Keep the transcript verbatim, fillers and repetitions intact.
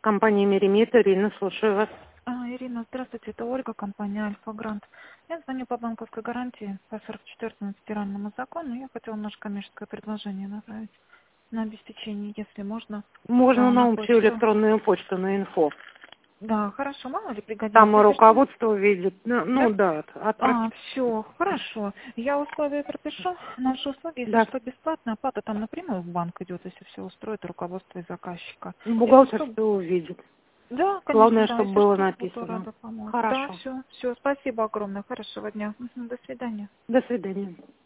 Компания Меримет, Ирина, слушаю вас. А, Ирина, здравствуйте, это Ольга, компания Альфа Грант. Я звоню по банковской гарантии по сорок четвёртому федеральному закону. Я хотела наше коммерческое предложение направить на обеспечение, если можно, Можно а, на на общую почту. электронную почту, на инфо. Да, хорошо, мало ли пригодится. Там и Если что, руководство увидит. Ну, да? ну да, А, отправьте. все, хорошо. Я условия пропишу. Наши услуги, если Да. что, бесплатно. Оплата там напрямую в банк идет, если все устроит руководство и заказчика. Если Бухгалтер что, все увидит. да, конечно, Главное, да. чтобы Если было что, буду написано. рада помочь. Да, Хорошо. все, все. Спасибо огромное. Хорошего дня. Мгм, до свидания. До свидания.